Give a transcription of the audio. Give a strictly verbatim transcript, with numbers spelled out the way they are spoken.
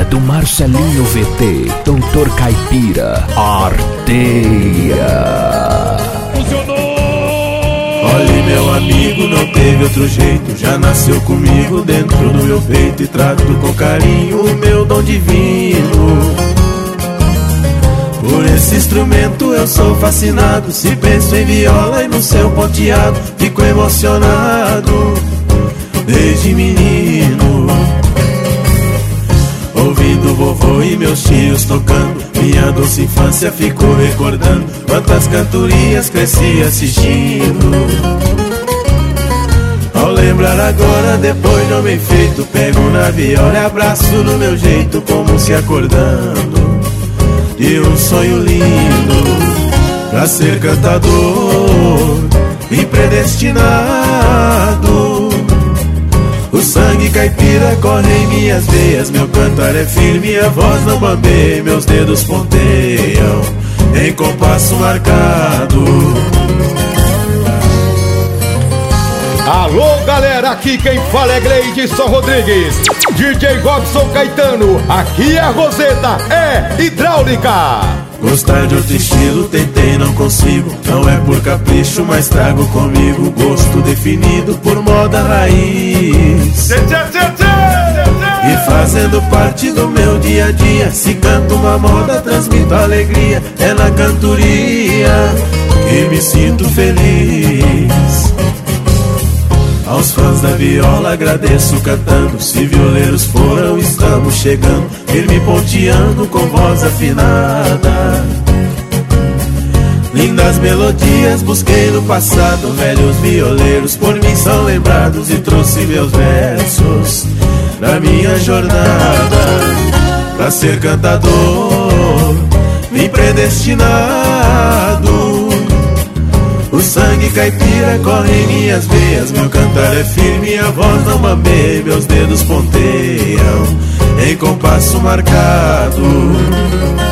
do Marcelinho V T, Doutor Caipira, Arteia. Olhe, meu amigo, não teve outro jeito, já nasceu comigo dentro do meu peito e trato com carinho o meu dom divino. Por esse instrumento eu sou fascinado, se penso em viola e no seu ponteado, fico emocionado desde menino. Ouvindo vovô e meus tios tocando, minha doce infância ficou recordando quantas cantorias cresci assistindo. Ao lembrar agora, depois de homem feito, pego na viola e abraço no meu jeito, como se acordando de um sonho lindo. Pra ser cantador e predestinado, o sangue caipira corre em minhas veias, meu cantar é firme, a voz não bambeia, meus dedos ponteiam em compasso marcado. Alô, galera, aqui quem fala é Gleidson Rodrigues, D J Robson Caetano, aqui é a Roseta, é hidráulica. Gostar de outro estilo, tentei, não consigo, não é por capricho, mas trago comigo gosto definido por moda raiz. E fazendo parte do meu dia a dia, se canto uma moda, transmito alegria, é na cantoria que me sinto feliz. Aos fãs da viola agradeço cantando, se violeiros foram, estamos chegando, firme ponteando com voz afinada. Lindas melodias busquei no passado, velhos violeiros por mim são lembrados, e trouxe meus versos na minha jornada. Pra ser cantador, vim predestinado, o sangue caipira corre em minhas veias, meu cantar é firme, a voz não bambeia, meus dedos ponteiam em compasso marcado.